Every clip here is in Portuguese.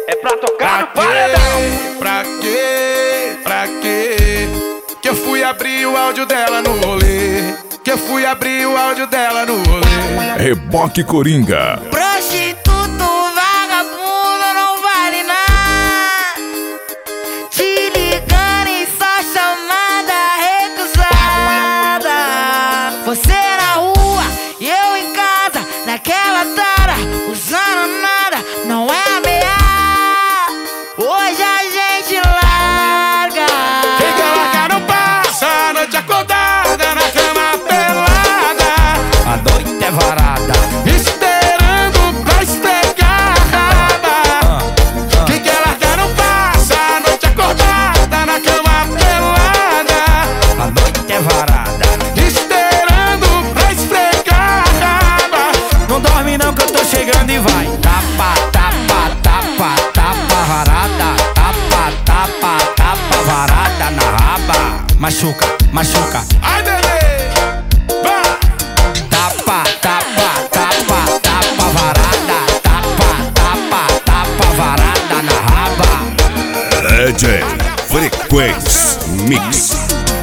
é pra tocar no paredão. Pra quê? Pra quê? Que eu fui abrir o áudio dela no rolê. Que eu fui abrir o áudio dela no rolê. Reboque Coringa. Prostituto, vagabundo, não vale nada. Te ligando e só chamada recusada. Você na rua e eu em casa, naquela tara, usando nada, não é ameaça. Hoje a gente larga. Quem quer largar não passa a noite acordada na cama pelada. A noite é varada, esperando pra esfregar a raba. Quem quer largar não passa a noite acordada na cama pelada. a noite é varada. Esperando pra esfregar a raba. Não dorme não que eu tô chegando e vai. Tapa, tapa, tapa, tapa varada. Tapa, tapa, tapa varada na raba. Machuca, machuca. Ai, bebê, vai. Tapa, tapa, tapa, tapa varada. Tapa, tapa, tapa varada na raba. DJ Frequência Mix.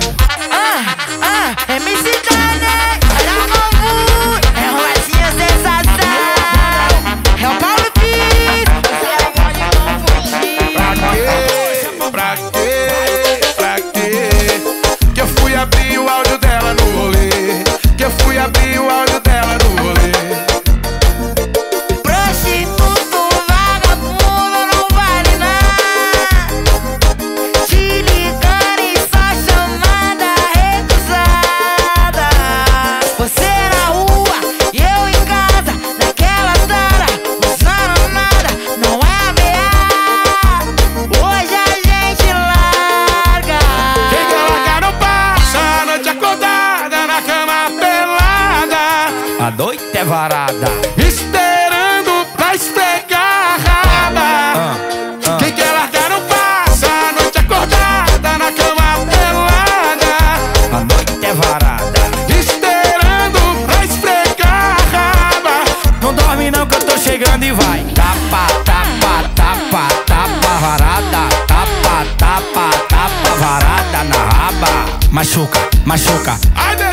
MC Dane, olha o bambu, é rosinha sensação. É o Paulo Pires, você não pode confundir. Pra quê? Pra quê? Que eu fui abrir o áudio dela no rolê. Que eu fui abrir o áudio dela no rolê. Prostituto, vagabundo, não vale nada. Te ligando e só chamada recusada. Você na rua e eu em casa, naquela tara, usando nada, não é ameaça. Hoje a gente larga. Quem quer largar não passa a noite acordada na cama pelada. A noite é varada. Esperando pra esfregar a raba. Quem quer largar não passa a noite acordada na cama pelada. A noite é varada. Esperando pra esfregar a raba. Não dorme não que eu tô chegando e vai. Tapa, tapa, tapa, tapa varada. Tapa, tapa, tapa varada na raba. Machuca, machuca. Ai,